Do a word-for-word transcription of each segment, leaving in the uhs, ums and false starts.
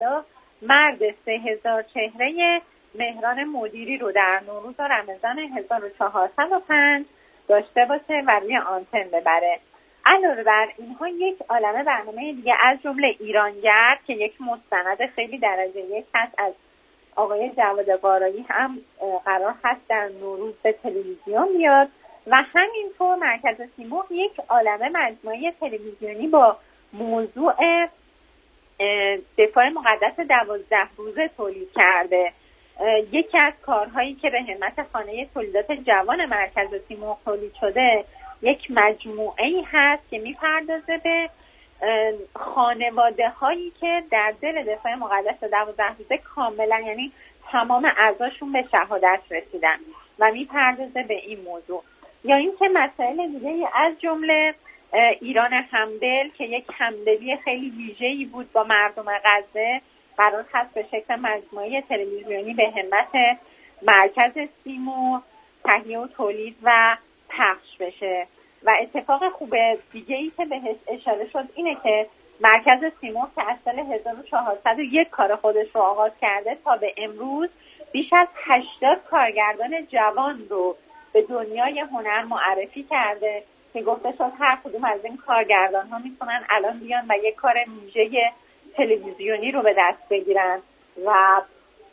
مرد سه هزار چهره مهران مدیری رو در نوروز و رمضان هزار و چهارصد و پنج داشته باشه و روی آنتن ببره. علاوه بر اینها یک عالمه برنامه دیگه از جمله ایرانگرد که یک مستند خیلی درجه یک هست از آقای جواد قارایی هم قرار هست در نوروز به تلویزیون بیاد و همینطور مرکز سیمرغ یک عالمه مجموعه تلویزیونی با موضوع دفاع مقدس دوازده روزه تولید کرده. یکی از کارهایی که به همت خانه تولیدات جوان مرکز سیمرغ تولید شده یک مجموعه ای هست که میپردازه به خانواده هایی که در دل دفاع مقدس دوازده روزه کاملا یعنی تمام اعضاشون به شهادت رسیدن و میپردازه به این موضوع. یا اینکه مسائل دیگه از جمله ایران همدل که یک همدلی خیلی ویژه‌ای بود با مردم غزه قرار هست به شکل مجموعه تلویزیونی به همت مرکز سیمرغ تهیه و تولید و پخش بشه. و اتفاق خوب دیگه‌ای که بهش اشاره شد اینه که مرکز سیمرغ که از سال هزار و چهارصد و یک کار خودش رو آغاز کرده تا به امروز بیش از هشتاد کارگردان جوان رو به دنیای هنر معرفی کرده که گفته شد هر کدوم از این کارگردان ها میتونن الان بیان و یک کار ویژه تلویزیونی رو به دست بگیرن و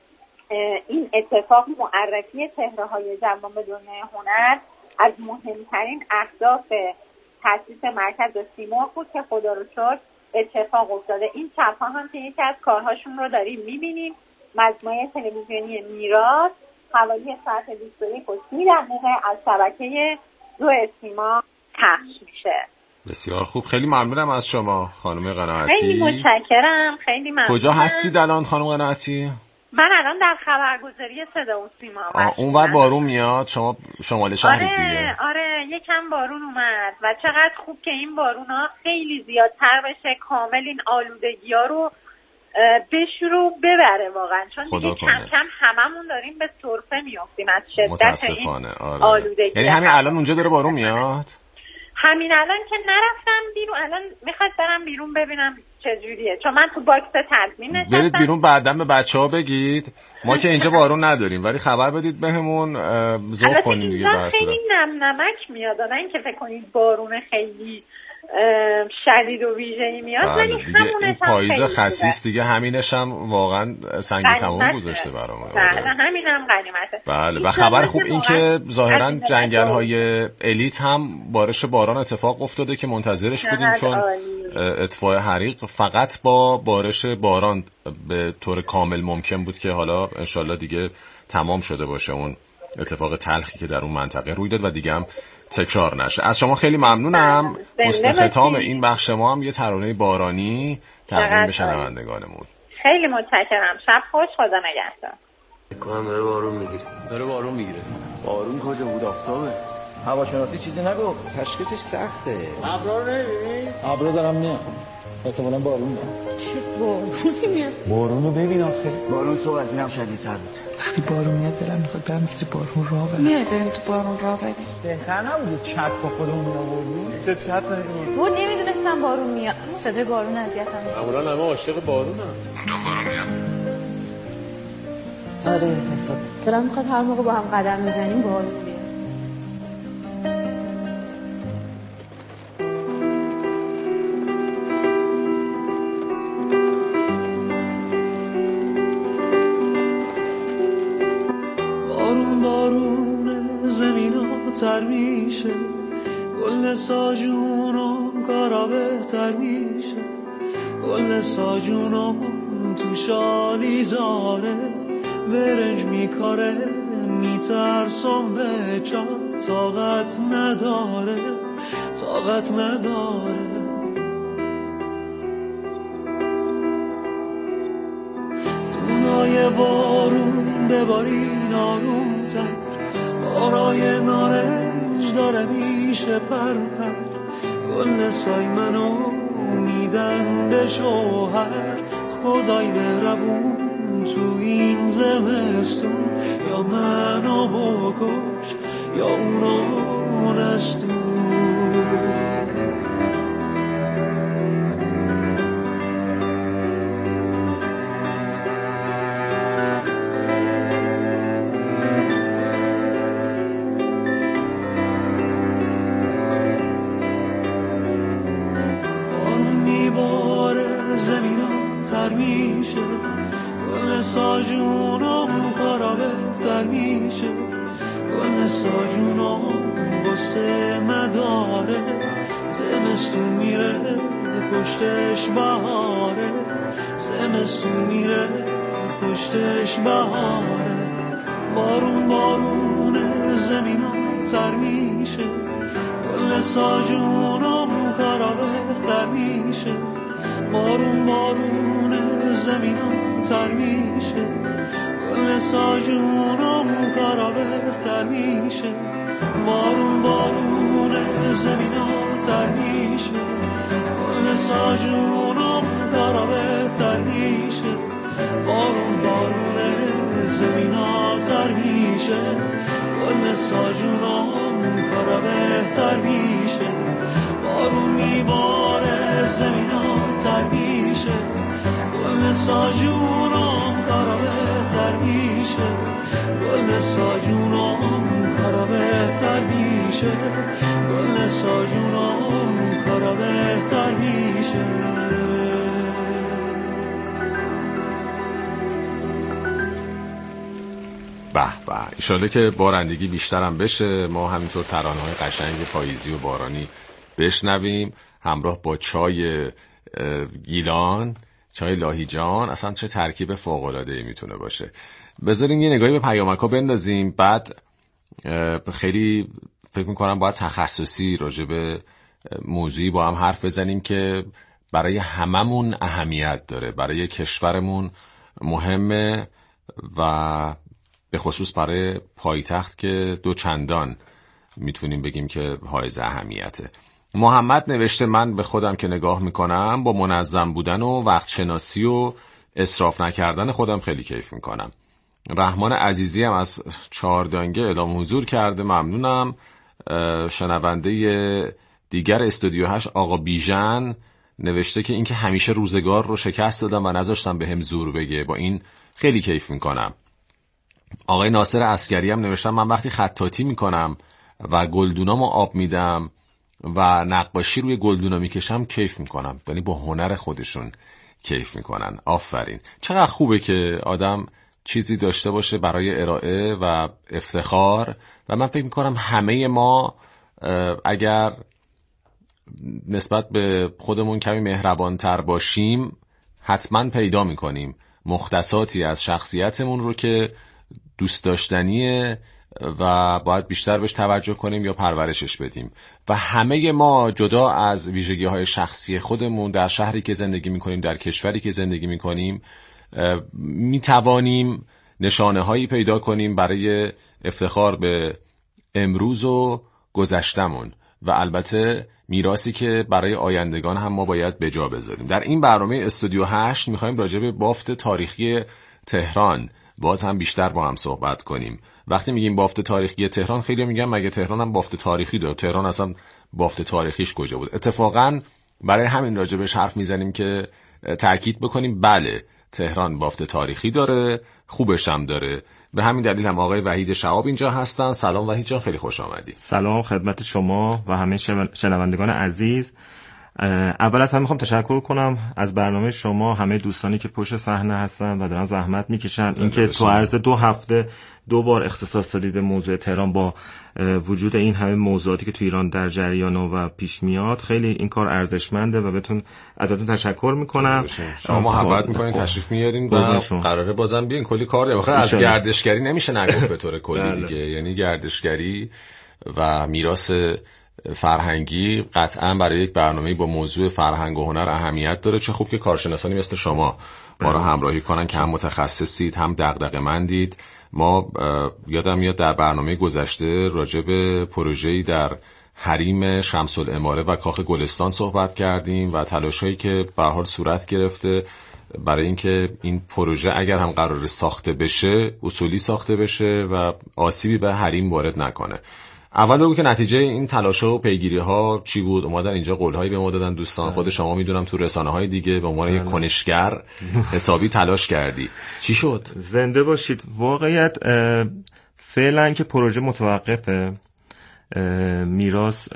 این اتفاق معرفی چهره‌های جوان به دنیای هنر از مهمترین اهداف تأسیس مرکز سیمرغ بود که خدا رو شکر اتفاق افتاده. این شب‌ها هم که یکی از کارهاشون رو داریم می‌بینیم، مجموعه تلویزیونی میراث حوالی ساعت بیست و یک و سی دقیقه از شبکه دو سیما پخش میشه. بسیار خوب، خیلی ممنونم از شما خانم قناعتی. خیلی متشکرم، خیلی ممنونم. کجا هستید الان خانم قناعتی؟ من الان در خبرگزاری صدا و سیما. اونور بارون میاد، شما شمال شهرید دیگه. آره آره یکم بارون اومد و چقدر خوب که این بارونا خیلی زیادتر بشه، کامل این آلودگی‌ها رو بشورو ببره واقعا، چون دیگه کم کم هممون داریم به سرفه میافتیم از شدت این آره. آلودگی. یعنی همین الان اونجا داره بارون میاد؟ همین الان که نرفتم بیرون، الان میخواد برم بیرون ببینم چجوریه، چون من تو باکس تضمین نشستم. برید بیرون بعداً به بچه‌ها بگید ما که اینجا بارون نداریم، ولی خبر بدید بهمون ذوق کنیم دیگه. باشه خیلی نم نمک میاد، نه اینکه فکر کنید بارون خیلی شدید و ویژه‌ای میاد، ولی همونش این پاییز خسیس دیگه، همینش هم واقعا سنگین تمام گذاشته برامون. بله همینم غنیمته. بله و خبر خوب این که ظاهرا جنگل‌های الیت هم بارش باران اتفاق افتاده که منتظرش بودیم، چون اطفاء حریق فقط با بارش باران به طور کامل ممکن بود که حالا انشالله دیگه تمام شده باشه اون اتفاق تلخی که در اون منطقه روی داد و دیگه هم تکرار نشه. از شما خیلی ممنونم. حسن ختام این بخش ما هم یه ترانه بارانی تقدیم به شنوندگانمون. خیلی متشکرم. شب خوش، خدا نگهدار. بکنم داره بارون میگیره. داره بارون میگیره. بارون کجا بود؟ آفتابه. هواشناسی چیزی نگو، تشخیصش سخته. ابرا رو نمیبینی؟ ابرا دارم میاد. احتمالاً بارون میاد. چه بارونی میاد؟ بارون رو ببین آخه. بارون صبح از اینم شدیدتر بود. وقتی بارون میاد دلم میخواد برم زیر بارون راه برم. میاد بریم تو بارون راه بریم. بهتر نبود چت با خودمون آوردیم. چه چت نمیدونم. بود نمیدونستم بارون میاد. صدای بارون اذیتم میکنه. معمولا همه عاشق بارونن. تا بارون میاد. آره حساب. دلم میخواد هر موقع با هم قدم بزنیم بارون بیاد. تر میشه گل ساجونم کارا بهتر میشه گل ساجونم تو شالی زاره برنج میکاره میترسم به چا طاقت نداره طاقت نداره دونای بارون ببارین آروم تر بارای نارنج داره میشه پر پر گل سای منو میدن به شوهر خدای مهربون تو این زمستون یا منو بکش یا اونو نستون میشه، گل ساجونم کارا بهتر میشه، گل ساجونم بسه نداره، زمستون میره پشتش بهاره، زمستون میره پشتش بهاره، بارون بارونه زمینا تر میشه، گل ساجونم کارا بهتر میشه، بارون بارونه زمینا تر میشه، گل ساجونم کارا بهتر میشه، بارون بارونه زمینا تر میشه، گل ساجونم کارا بهتر میشه، بارون بارونه زمینا تر میشه، گل ساجونم کارا بهتر میشه، بارون میباره زمینا تر میشه، گل ساجونم کارا بهتر میشه، گل ساجونم کارا بهتر میشه، گل ساجونم کارا بهتر میشه. به به، ایشاله که بارندگی بیشترم بشه، ما همینطور ترانه‌های قشنگ پاییزی و بارانی بشنویم همراه با چای گیلان، چای لاهیجان. اصلا چه ترکیب فوق‌العاده‌ای میتونه باشه. بذارین یه نگاهی به پیامک‌ها بندازیم، بعد خیلی فکر میکنم باید تخصصی راجع به موضوعی با هم حرف بزنیم که برای هممون اهمیت داره، برای کشورمون مهمه و به خصوص برای پایتخت که دو چندان میتونیم بگیم که حائز اهمیته. محمد نوشته من به خودم که نگاه میکنم با منظم بودن و وقت شناسی و اسراف نکردن خودم خیلی کیف میکنم. رحمان عزیزی هم از چهاردانگه اعلام حضور کرده، ممنونم. شنونده دیگر استودیو هشت آقا بیژن نوشته که اینکه همیشه روزگار رو شکست دادم و نذاشتم بهم زور بگه، با این خیلی کیف میکنم. آقای ناصر عسکری هم نوشتم من وقتی خطاطی میکنم و گلدونامو آب میدم و نقاشی روی گلدونا میکشم کیف میکنم، یعنی با هنر خودشون کیف میکنن. آفرین، چقدر خوبه که آدم چیزی داشته باشه برای ارائه و افتخار. و من فکر میکنم همه ما اگر نسبت به خودمون کمی مهربانتر باشیم حتما پیدا میکنیم مختصاتی از شخصیتمون رو که دوست داشتنیه و باید بیشتر بهش توجه کنیم یا پرورشش بدیم. و همه ما جدا از ویژگی های شخصی خودمون در شهری که زندگی میکنیم، در کشوری که زندگی میکنیم، میتوانیم نشانه هایی پیدا کنیم برای افتخار به امروز و گذشتمون و البته میراثی که برای آیندگان هم ما باید به جا بذاریم. در این برنامه استودیو هشت میخوایم راجع به بافت تاریخی تهران باز هم بیشتر با هم صحبت کنیم. وقتی میگیم بافت تاریخی تهران خیلی میگن مگه تهران هم بافت تاریخی داره؟ تهران اصلا بافت تاریخیش کجا بود؟ اتفاقا برای همین راجبش حرف میزنیم که تأکید بکنیم بله تهران بافت تاریخی داره، خوبش هم داره. به همین دلیل هم آقای وحید شهاب اینجا هستن. سلام وحید جان، خیلی خوش آمدی. سلام خدمت شما و همه شنوندگان عزیز. اول از همه میخوام تشکر کنم از برنامه شما، همه دوستانی که پشت صحنه هستن و دارن زحمت میکشن. اینکه تو عرض دو هفته دو بار اختصاص دادید به موضوع تهران با وجود این همه موضوعاتی که تو ایران در جریان و پیش میاد، خیلی این کار ارزشمنده و بهتون ازتون تشکر میکنم. شما محبت میکنین، تشریف میارین و قراره بازم بیاین کلی کار داریم. آخه از گردشگری نمیشه نگفت به طور کلی دیگه. یعنی گردشگری و میراث فرهنگی قطعا برای یک برنامه با موضوع فرهنگ و هنر اهمیت داره. چه خوب که کارشناسانی مثل شما ما رو همراهی کنن که هم متخصصید هم دغدغه‌مندید. ما یادم میاد در برنامه گذشته راجع به پروژه‌ای در حریم شمس العماره و کاخ گلستان صحبت کردیم و تلاش‌هایی که به هر حال صورت گرفته برای اینکه این پروژه اگر هم قرار ساخته بشه اصولی ساخته بشه و آسیبی به حریم وارد نکنه. اول بگو که نتیجه این تلاش‌ها و پیگیری‌ها چی بود؟ اومدن اینجا قول‌هایی به ما دادن دوستان. خود شما میدونم تو رسانه‌های دیگه به عنوان یک کنشگر حسابی تلاش کردی. چی شد؟ زنده باشید. واقعیت فعلا که پروژه متوقفه میراث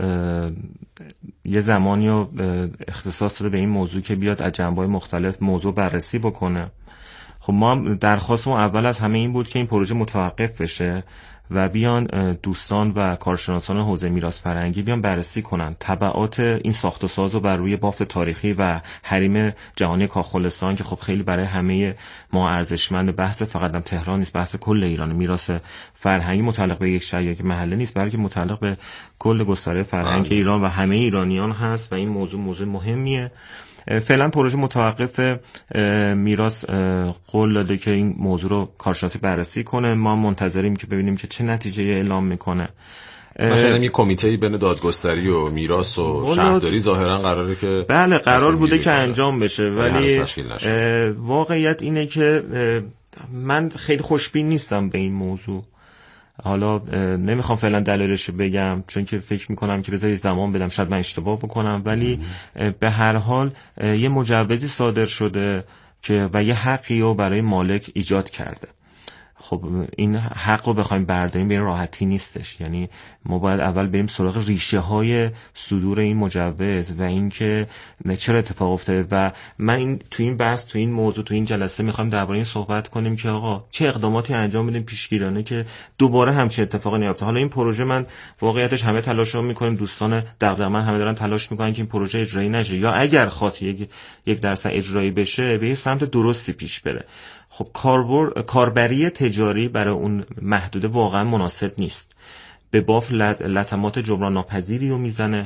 یه زمانی رو اختصاص داده به این موضوع که بیاد از جنبه‌های مختلف موضوع بررسی بکنه. خب ما هم درخواستمون اول از همه این بود که این پروژه متوقف بشه و بیان دوستان و کارشناسان حوزه میراث فرهنگی بیان بررسی کنن تبعات این ساخت و ساز رو بر روی بافت تاریخی و حریم جهانی کاخ که خب خیلی برای همه ما ارزشمند. بحث فقط هم تهران نیست، بحث کل ایران. میراث فرهنگی متعلق به یک شهر یک محله نیست، بلکه متعلق به کل گستره فرهنگ ایران و همه ایرانیان هست و این موضوع موضوع مهمیه. فعلا پروژه متوقف. میراث قول داده که این موضوع رو کارشناسی بررسی کنه. ما منتظریم که ببینیم که چه نتیجه اعلام میکنه. مثلا یه کمیته بین دادگستری و میراث و شهرداری ظاهرا قراره که بله قرار بوده که انجام بشه، ولی واقعیت اینه که من خیلی خوشبین نیستم به این موضوع. حالا نمیخوام فعلا دلایلش رو بگم چون که فکر میکنم که بذاری زمان بدم، شاید من اشتباه بکنم، ولی به هر حال یه مجوزی صادر شده که و یه حقی رو برای مالک ایجاد کرده. خب این حق رو بخوایم برداریم به راحتی نیستش. یعنی ما باید اول بریم سراغ ریشه های صدور این مجوز و اینکه چرا اتفاق افتاده. و من این تو این بحث تو این موضوع تو این جلسه میخوایم درباره این صحبت کنیم که آقا چه اقداماتی انجام بدیم پیشگیرانه که دوباره همچین اتفاقی نیفته. حالا این پروژه من واقعیتش همه تلاشو میکنیم، دوستان دغدغه‌مند همه دارن تلاش میکنن که این پروژه اجرایی نشه یا اگر خاص یک یک درصد اجرایی بشه به سمت درستی پیش بره. خب کاربر کاربری تجاری برای اون محدوده واقعا مناسب نیست. به باف لطمات جبران ناپذیری رو میزنه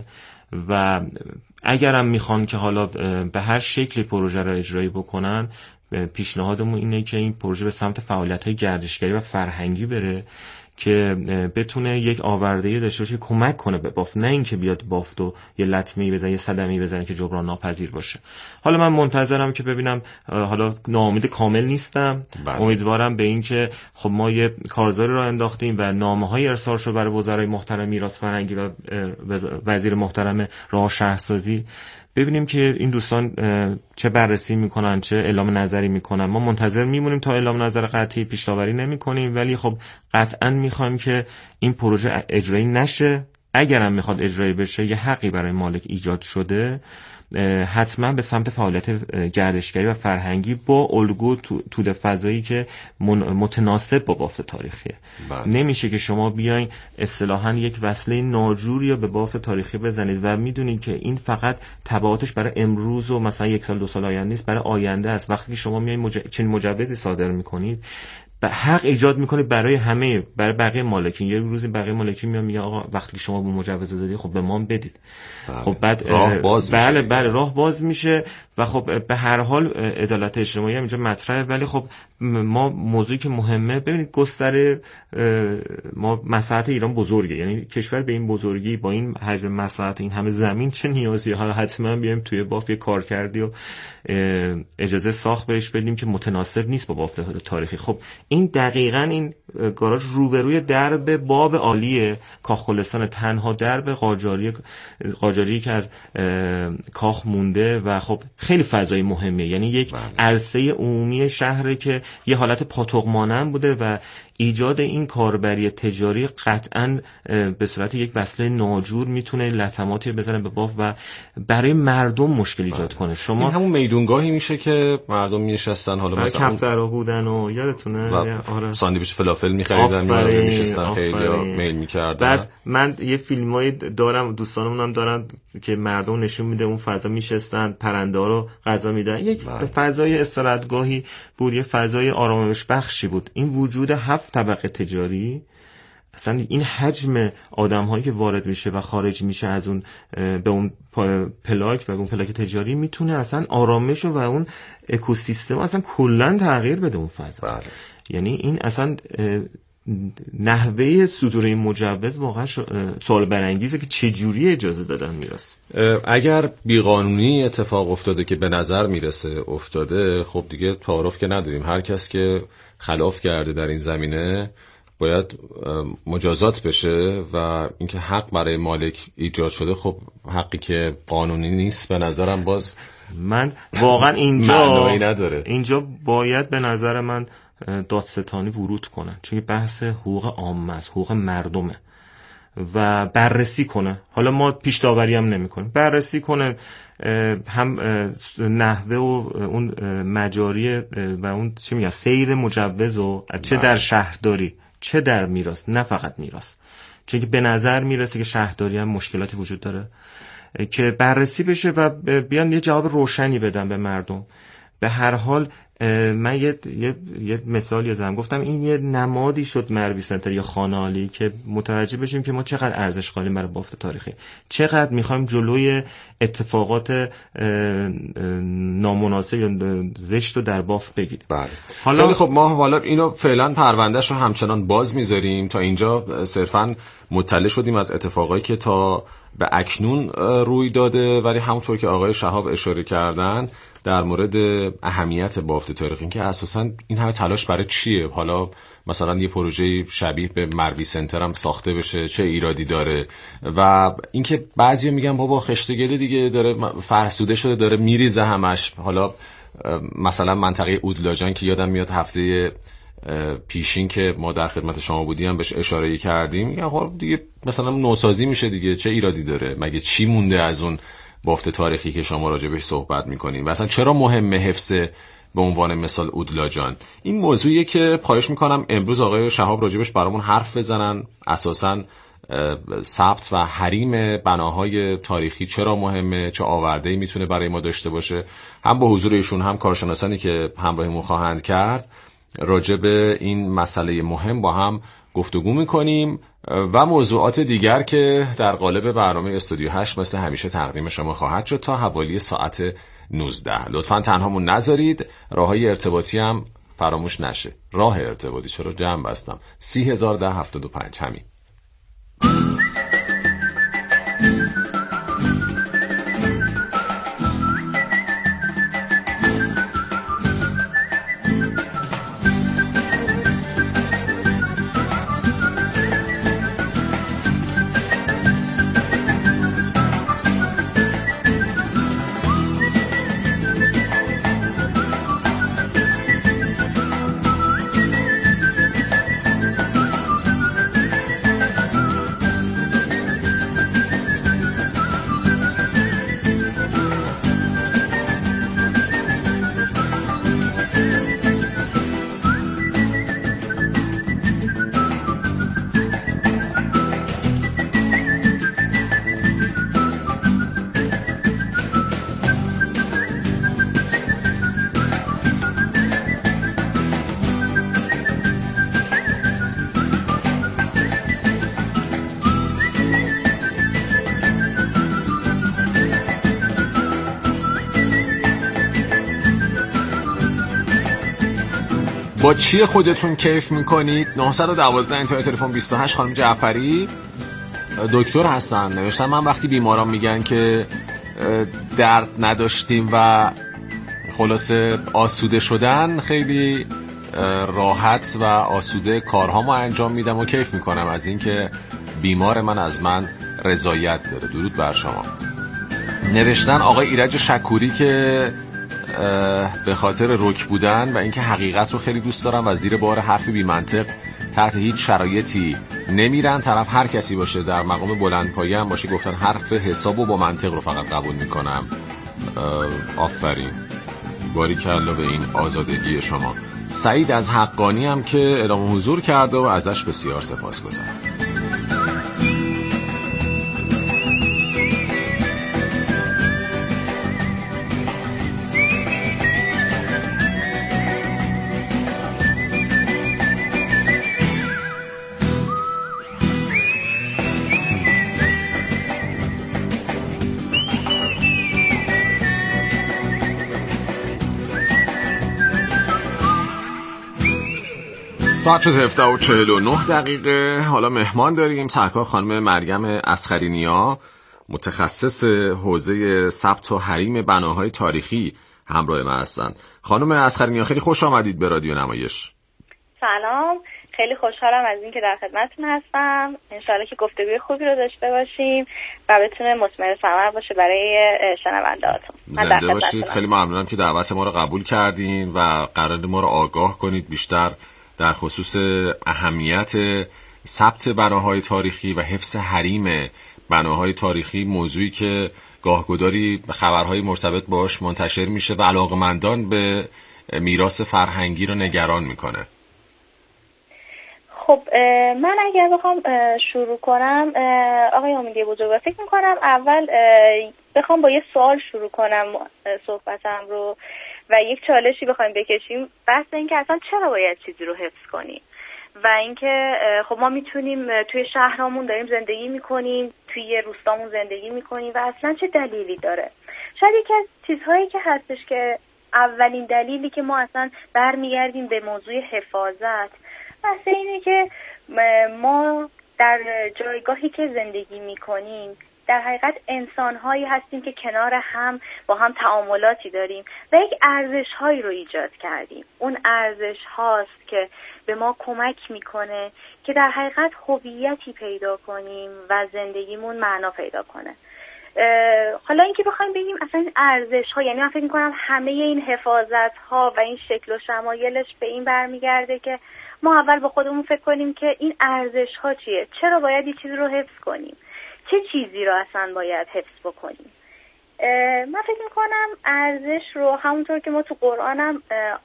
و اگرم میخوان که حالا به هر شکلی پروژه رو اجرایی بکنن، پیشنهادمون اینه که این پروژه به سمت فعالیت‌های گردشگری و فرهنگی بره که بتونه یک آورده‌ای داشته باشه که کمک کنه به بافت، نه اینکه بیاد بافت و یه لطمه‌ای بزنه یه صدمه‌ای بزنه که جبران ناپذیر باشه. حالا من منتظرم که ببینم، حالا ناامید کامل نیستم، بله. امیدوارم به این که خب ما یه کارزاری رو انداختیم و نامه‌های ارسال شد برای وزرای محترم میراث فرهنگی و وزیر محترم راه و شهرسازی، ببینیم که این دوستان چه بررسی میکنن، چه اعلام نظری میکنن. ما منتظر میمونیم تا اعلام نظر قطعی، پیش داوری نمیکنیم، ولی خب قطعا میخوایم که این پروژه اجرایی نشه. اگرم میخواد اجرایی بشه، یه حقی برای مالک ایجاد شده، حتما به سمت فعالیت گردشگری و فرهنگی با الگو توده فضایی که متناسب با بافت تاریخیه. بله. نمیشه که شما بیاین اصطلاحاً یک وصله ناجوری رو به بافت تاریخی بزنید و میدونید که این فقط تبعاتش برای امروز و مثلا یک سال دو سال آینده نیست، برای آینده است. وقتی که شما میایین مج... چنین مجوزی صادر میکنید، به حق ایجاد میکنه برای همه، برای بقیه مالکین. یه روزی بقیه مالکین میان میگه آقا وقتی شما به مجوز دادید خب به ما بدید. بله. خب بعد راه باز بله میشه. بله راه باز میشه و خب به هر حال عدالت اجتماعی هم اینجا مطرحه. ولی خب ما موضوعی که مهمه، ببینید گستره ما مساحت ایران بزرگه، یعنی کشور به این بزرگی با این حجم مساحت این همه زمین چه نیازی حالا حتما بیایم توی باف یه کار کردی و اجازه ساخت بهش بدیم که متناسب نیست با بافت تاریخی. خب این دقیقاً این گاراژ روبروی درب باب عالی کاخ گلستان، تنها درب قاجاری قاجاری که از کاخ مونده و خب خیلی فضای مهمیه. یعنی یک عرصه عمومی شهره که یه حالت پاتوق مانند بوده و ایجاد این کاربری تجاری قطعاً به صورت یک وصله ناجور میتونه لطماتی بزنه به باف و برای مردم مشکل ایجاد کنه. شما این همون میدونگاهی میشه که مردم میشستن، حالا مثلا کفترها بودن و یادتونه آره. ساندویچ فلافل میخریدن، میادن میشستن، خیلی میل میکردن. بعد من یه فیلمایی دارم، دوستانمون هم دارن که مردم نشون میده اون فضا میشستن، پرنده ها رو غذا میدن. یک بله. فضای استراحتگاهی بود، یه فضای آرامش بخشی بود. این وجود هفت طبقه تجاری، اصلا این حجم آدم هایی که وارد میشه و خارج میشه از اون به اون پلاک و اون پلاک تجاری میتونه اصلا آرامش و اون اکوسیستم اصلا کلا تغییر بده اون فضا. بله. یعنی این اصلا نحوه صدور این مجوز واقعا سوال برانگیزه که چه جوری اجازه دادن میراث. اگر بیقانونی اتفاق افتاده که به نظر میرسه افتاده، خب دیگه تعارف که نداریم. هر کس که خلاف کرده در این زمینه باید مجازات بشه و اینکه حق برای مالک ایجاد شده، خب حقی که قانونی نیست به نظرم باز من واقعا اینجا معنایی نداره. اینجا باید به نظر من دادستانی ورود کنن، چون بحث حقوق عامه است، حقوق مردمه و بررسی کنه. حالا ما پیش داوری هم نمی کنیم، بررسی کنه هم نحوه و اون مجاری و اون چی میگن سیر مجوز و چه در شهرداری چه در میراث، نه فقط میراث، چون که به نظر میرسه که شهرداری هم مشکلاتی وجود داره که بررسی بشه و بیان یه جواب روشنی بدن به مردم. به هر حال من یه, یه،, یه مثال یادم گفتم این یه نمادی شد مروی سنتر یا خانه عالی که متوجه بشیم که ما چقدر ارزش قائلیم برای بافت تاریخی، چقدر میخوایم جلوی اتفاقات نامناسب یا زشت رو در بافت بگیریم. بله. حالا خیلی خب ما حالا اینو فعلا پروندهش رو همچنان باز میذاریم. تا اینجا صرفاً مطلع شدیم از اتفاقایی که تا به اکنون روی داده، ولی همونطور که آقای شهاب اشاره کردن در مورد اهمیت بافت تاریخی که اساساً این همه تلاش برای چیه، حالا مثلا یه پروژه شبیه به مروی سنتر هم ساخته بشه چه ایرادی داره، و اینکه بعضیا میگن بابا خشتگله دیگه داره فرسوده شده داره میریزه همش. حالا مثلا منطقه اودلاجان که یادم میاد هفته پیشین که ما در خدمت شما بودیم بهش اشاره کردیم، یا خب دیگه مثلا نوسازی میشه دیگه، چه ایرادی داره، مگه چی مونده از اون بافت تاریخی که شما راجع بهش صحبت میکنین؟ و اصلا چرا مهمه حفظ به عنوان مثال اودلاجان؟ این موضوعیه که خواهش میکنم امروز آقای شهاب راجبش برامون حرف بزنن. اساساً ثبت و حریم بناهای تاریخی چرا مهمه، چه آورده‌ای میتونه برای ما داشته باشه. هم با حضور ایشون هم کارشناسانی که همراهمون خواهند کرد راجب این مسئله مهم با هم گفتگو میکنیم و موضوعات دیگر که در قالب برنامه استودیو هشت مثل همیشه تقدیم شما خواهد شد تا حوالی ساعت نوزده. لطفاً تنهامون نذارید، راههای ارتباطی هم فراموش نشه. راه ارتباطی چرا جمع بستم سی هزار ده هفتاد و پنج همین. با چی خودتون کیف میکنید؟ نه یک دو انتهای تلفن بیست و هشت. خانم جعفری دکتر هستن، نوشتن من وقتی بیماران میگن که درد نداشتیم و خلاصه آسوده شدن، خیلی راحت و آسوده کارهامو انجام میدم و کیف میکنم از این که بیمار من از من رضایت داره. درود بر شما. نوشتن آقای ایرج شکوری که به خاطر رک بودن و اینکه حقیقت رو خیلی دوست دارن و زیر بار حرف بی منطق تحت هیچ شرایطی نمیرن. طرف هر کسی باشه در مقام بلندپایه هم باشه گفتن حرف حساب و با منطق رو فقط قبول میکنم. آفرین، باریکلا به این آزادگی شما. سعید از حقانی هم که اعلام حضور کرده و ازش بسیار سپاسگزارم. ساعت شد هفده و چهل و نه دقیقه. حالا مهمان داریم، سرکار خانم مریم اصغرینیا، متخصص حوزه ثبت و حریم بناهای تاریخی همراه ما هستن. خانم اصغرینیا خیلی خوش آمدید به رادیو نمایش. سلام، خیلی خوشحالم از اینکه در خدمتتون هستم. انشالله که گفتگوی خوبی رو داشته باشیم و بتونه مثمر ثمر باشه برای شنونده‌هاتون. زنده باشید. خیلی ممنونم که دعوت ما رو قبول کردین و قرار ما رو آگاه کنید بیشتر در خصوص اهمیت ثبت بناهای تاریخی و حفظ حریم بناهای تاریخی موضوعی که گاهگداری خبرهای مرتبط باش منتشر میشه و علاقمندان به میراث فرهنگی رو نگران میکنه. خب من اگر بخوام شروع کنم آقای امیدی بزرگوار، فکر میکنم اول بخوام با یه سوال شروع کنم صحبتم رو و یک چالشی بخوایم بکشیم، بحث این که اصلا چرا باید چیزی رو حفظ کنیم و اینکه خب ما میتونیم توی شهرامون داریم زندگی میکنیم، توی روستامون زندگی میکنیم و اصلا چه دلیلی داره. شاید یکی از چیزهایی که هستش که اولین دلیلی که ما اصلا برمیگردیم به موضوع حفاظت، بحث اینه که ما در جایگاهی که زندگی میکنیم در حقیقت انسان‌هایی هستیم که کنار هم با هم تعاملاتی داریم و یک ارزش‌هایی رو ایجاد کردیم. اون ارزش هاست که به ما کمک میکنه که در حقیقت هویتی پیدا کنیم و زندگیمون معنا پیدا کنه. حالا اینکه بخوایم بگیم اصلا این ارزش‌ها، یعنی من فکر می‌کنم همه این حفاظت‌ها و این شکل و شمایلش به این برمیگرده که ما اول با خودمون فکر کنیم که این ارزش‌ها چیه؟ چرا باید این چیز رو حفظ کنیم؟ چه چیزی رو اصلا باید حفظ بکنیم؟ من فکر میکنم ارزش رو همونطور که ما تو قرآنم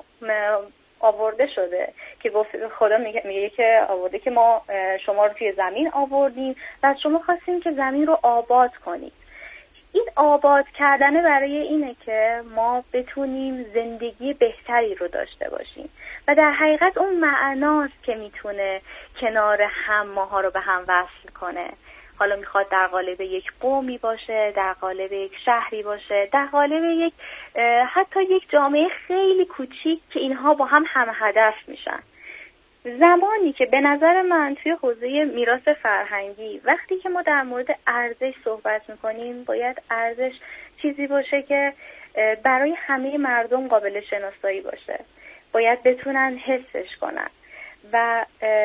آورده شده که گفت خدا میگه, میگه که آورده که ما شما رو توی زمین آوردیم و از شما خواستیم که زمین رو آباد کنیم. این آباد کردن برای اینه که ما بتونیم زندگی بهتری رو داشته باشیم و در حقیقت اون معناست که میتونه کنار هم ماها رو به هم وصل کنه. حالا میخواد در قالب یک قومی باشه، در قالب یک شهری باشه، در قالب یک حتی یک جامعه خیلی کوچیک که اینها با هم هم هدف میشن. زمانی که به نظر من توی حوزه میراث فرهنگی وقتی که ما در مورد ارزش صحبت میکنیم، باید ارزش چیزی باشه که برای همه مردم قابل شناسایی باشه، باید بتونن حسش کنن و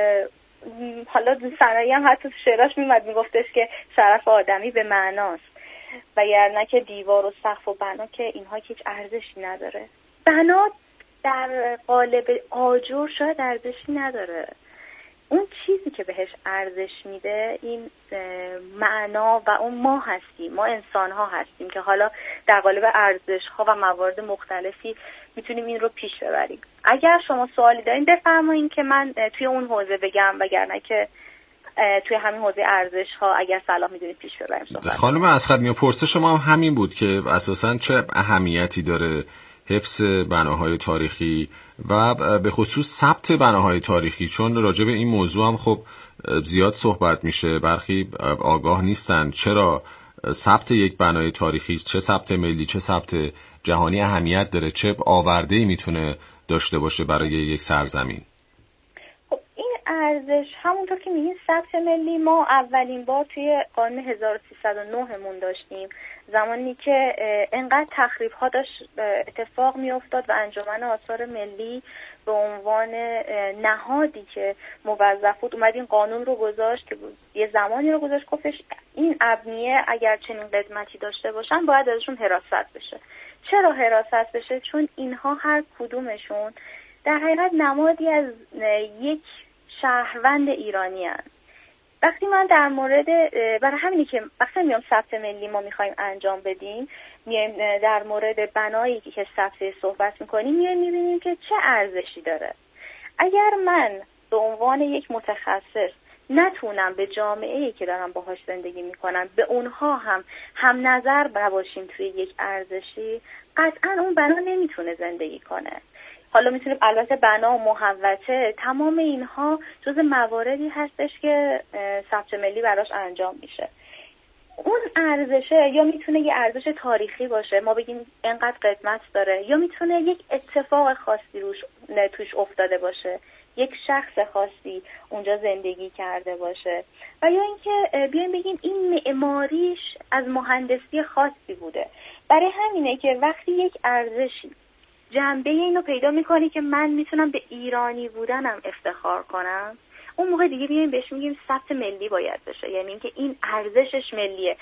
حالا سرایی هم حتی شعراش میمد میگفتش که شرف آدمی به معناست و یعنی که دیوار و سقف و بنا که اینها هیچ ارزشی نداره. بنا در قالب آجر شاید ارزشی نداره، اون چیزی که بهش ارزش میده این معنا و اون ما هستیم، ما انسان ها هستیم که حالا در قالب ارزش ها و موارد مختلفی میتونیم این رو پیش ببریم. اگر شما سوالی دارین بفرمایین که من توی اون حوزه بگم، وگرنه که توی همین حوزه ارزش ها اگر صلاح میدونید پیش ببریم. خانم اسخر، پرسش شما هم همین بود که اساساً چه اهمیتی داره حفظ بناهای تاریخی و به خصوص ثبت بناهای تاریخی، چون راجع به این موضوع هم خب زیاد صحبت میشه، برخی آگاه نیستن چرا ثبت یک بنای تاریخی، چه ثبت ملی چه ثبت جهانی اهمیت داره، چه آورده‌ای میتونه داشته باشه برای یک سرزمین. خب این ارزش همونطور که میگین ثبت ملی ما اولین بار توی قانون هزار و سیصد و نه مون داشتیم، زمانی که انقدر تخریب ها داشت اتفاق می افتاد و انجمن آثار ملی به عنوان نهادی که موظف بود اومد این قانون رو گذاشت که یه زمانی رو گذاشت گفتش این ابنیه اگر چنین قدمتی داشته باشن باید ازشون حراست بشه. چرا حراست بشه؟ چون اینها هر کدومشون در حقیقت نمادی از یک شهروند ایرانی هست. وقتی من در مورد برای همینی که وقتی میام ثبت ملی ما میخوایم انجام بدیم، میایم در مورد بنایی که ثبت صحبت میکنیم، میایم میبینیم که چه ارزشی داره. اگر من به عنوان یک متخصص نتونم به جامعه‌ای که دارم باهاش زندگی میکنم به اونها هم هم نظر باشیم توی یک ارزشی، قطعا اون بنا نمیتونه زندگی کنه. حالا میتونیم البته بنا و محوطه، تمام اینها جز مواردی هستش که ثبت ملی براش انجام میشه. اون ارزشه یا میتونه یه ارزش تاریخی باشه، ما بگیم اینقدر قدمت داره، یا میتونه یک اتفاق خاصی روش توش افتاده باشه، یک شخص خاصی اونجا زندگی کرده باشه، و یا اینکه بیایم بگیم این معماریش از مهندسی خاصی بوده. برای همینه که وقتی یک ارزشی جنبه اینو پیدا میکنی که من میتونم به ایرانی بودنم افتخار کنم، اون موقع دیگه بیایم بهش میگیم ثبت ملی باید بشه. یعنی اینکه این ارزشش ملیه.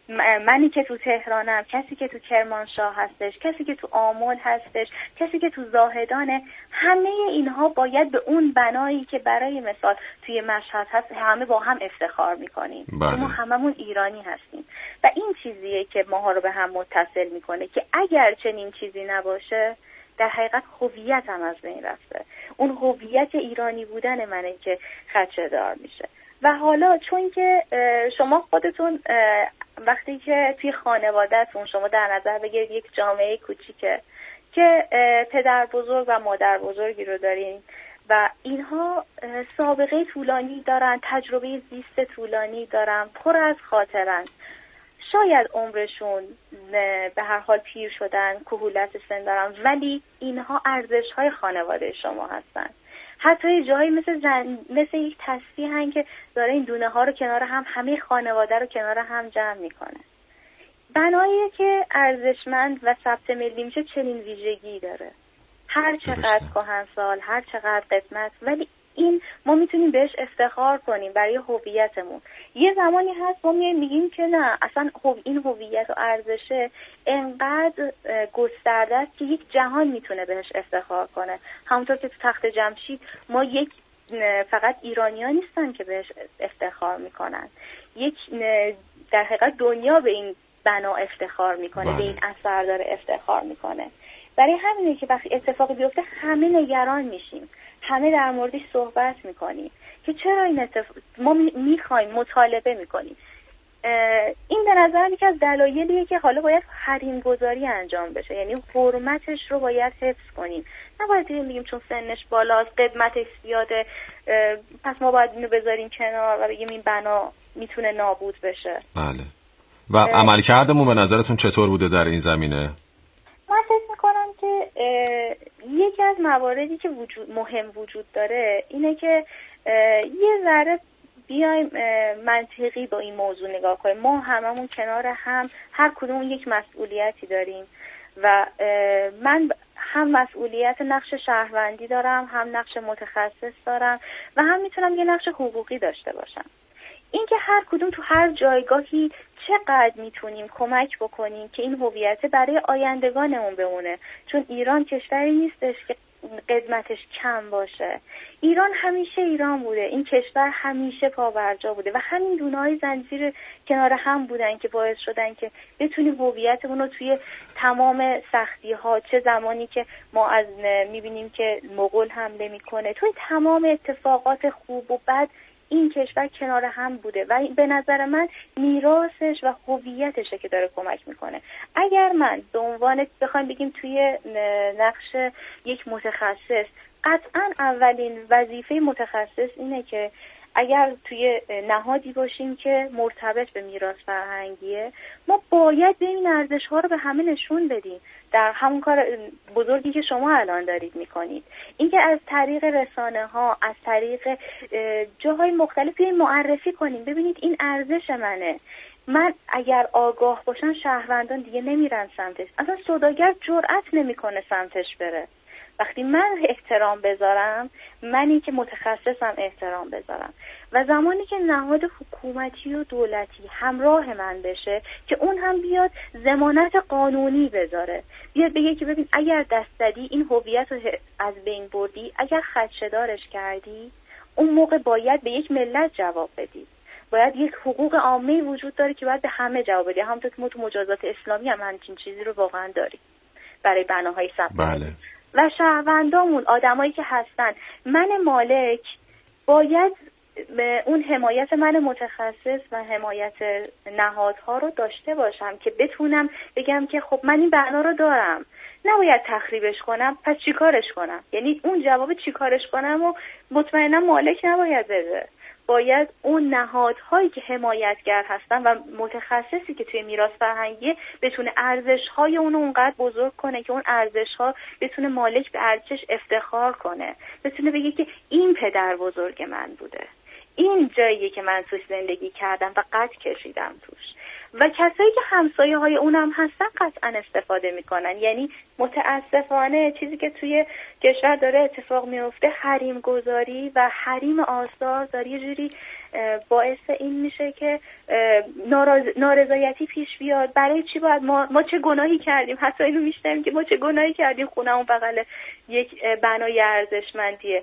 منی که تو تهرانم، کسی که تو کرمانشاه هستش، کسی که تو آمل هستش، کسی که تو زاهدانه، همه اینها باید به اون بنایی که برای مثال توی مشهد هست همه با هم افتخار میکنیم. بله. ما هممون ایرانی هستیم و این چیزیه که ماها رو به هم متصل میکنه که اگر چنین چیزی نباشه در حقیقت هویت هم از بین رفته. اون هویت ایرانی بودن منه که خدشه‌دار میشه. و حالا چون که شما خودتون وقتی که توی خانواده‌تون شما در نظر بگیرید یک جامعه کوچیکه که پدر بزرگ و مادر بزرگی رو دارین و اینها سابقه طولانی دارن، تجربه زیست طولانی دارن، پر از خاطرن، شاید عمرشون به هر حال پیر شدن، کهولت سن دارن، ولی اینها ارزش‌های خانواده شما هستن. حتی جایی مثل زن... مثل یک تصفیه که داره این دونه ها رو کنار هم، همه خانواده رو کنار هم جمع میکنه. بنایی که ارزشمند و ثبت ملی میشه چنین ویژگی داره، هر چقدر کهنسال، هر چقدر قدمت، ولی این ما میتونیم بهش افتخار کنیم برای هویتمون. یه زمانی هست ما میگیم که نه، اصلا این هویت و ارزشه انقدر گسترده است که یک جهان میتونه بهش افتخار کنه. همونطور که تو تخت جمشید ما یک فقط ایرانیان نیستن که بهش افتخار میکنن، یک در حقیقت دنیا به این بنا افتخار میکنه، به این اثر داره افتخار میکنه. برای همینه که وقتی اتفاقی بیفته همه نگران میشیم، همه در موردش صحبت میکنیم که چرا این اتفاق، ما میخوایم مطالبه میکنیم. این به نظر یکی از دلایلیه که حالا باید حریم گذاری انجام بشه، یعنی حرمتش رو باید حفظ کنیم. نباید بگیم چون سنش بالاست، قدمتش زیاده، پس ما باید اینو بذاریم کنار و بگیم این بنا میتونه نابود بشه. بله. و عملکردمون به نظرتون چطور بوده در این زمینه؟ من فکر میکنم که یکی از مواردی که وجود مهم وجود داره اینه که یه ذره بیایم منطقی با این موضوع نگاه کنیم. ما هممون کنار هم هر کدوم یک مسئولیتی داریم و من هم مسئولیت نقش شهروندی دارم، هم نقش متخصص دارم و هم میتونم یه نقش حقوقی داشته باشم. این که هر کدوم تو هر جایگاهی چقدر میتونیم کمک بکنیم که این هویت برای آیندگانمون بمونه، چون ایران کشوری نیستش که قدمتش کم باشه. ایران همیشه ایران بوده، این کشور همیشه پابرجا بوده و همین دونه‌های زنجیر کنار هم بودن که باعث شدن که بتونیم هویتمون رو توی تمام سختی‌ها، چه زمانی که ما از میبینیم که مغول حمله میکنه، توی تمام اتفاقات خوب و بد این کشور کنار هم بوده و به نظر من میراثش و هویتشه که داره کمک میکنه. اگر من به عنوان بخوایم بگیم توی نقش یک متخصص، قطعا اولین وظیفه متخصص اینه که اگر توی نهادی باشیم که مرتبط به میراث فرهنگیه، ما باید به این ارزش‌ها رو به همه نشون بدیم در همون کار بزرگی که شما الان دارید میکنید. اینکه از طریق رسانه ها، از طریق جاهای مختلفی معرفی کنیم، ببینید این ارزش منه. من اگر آگاه باشم شهروندان دیگه نمیرن سمتش، اصلا سوداگر جرئت نمیکنه سمتش بره. وقتی من احترام بذارم، منی که متخصصم احترام بذارم و زمانی که نهاد حکومتی و دولتی همراه من بشه که اون هم بیاد ضمانت قانونی بذاره، بیاد بگه که ببین اگر دست زدی، این هویت رو از بین بردی، اگر خدشه‌دارش کردی، اون موقع باید به یک ملت جواب بدی، باید یک حقوق عامه وجود داره که باید به همه جواب بدی. همونطور که ما تو مجازات اسلامی هم همچین چیزی رو واقعا داریم برای بناهای ثبت. بله. و شهروندامون، آدمایی که هستن، من مالک باید اون حمایت من متخصص و حمایت نهادها رو داشته باشم که بتونم بگم که خب من این بنا رو دارم، نباید تخریبش کنم، پس چیکارش کنم؟ یعنی اون جواب چیکارش کنم و مطمئنا مالک نباید بده، باید اون نهادهایی که حمایتگر هستن و متخصصی که توی میراث فرهنگی بتونه ارزش‌های اون رو اونقدر بزرگ کنه که اون ارزش‌ها بتونه مالک به ارزشش افتخار کنه، بتونه بگه که این پدر بزرگ من بوده، این جاییه که من توش زندگی کردم و قد کشیدم توش. و کسایی که همسایه های اونم هستن قطعا استفاده میکنن. یعنی متاسفانه چیزی که توی کشور داره اتفاق میفته، حریم گذاری و حریم آثار داره یه جوری باعث این میشه که ناراض... نارضایتی پیش بیاد. برای چی باید ما ما چه گناهی کردیم؟ حتی اینو میشنویم که ما چه گناهی کردیم خونمون بغل یک بنای ارزشمندیه.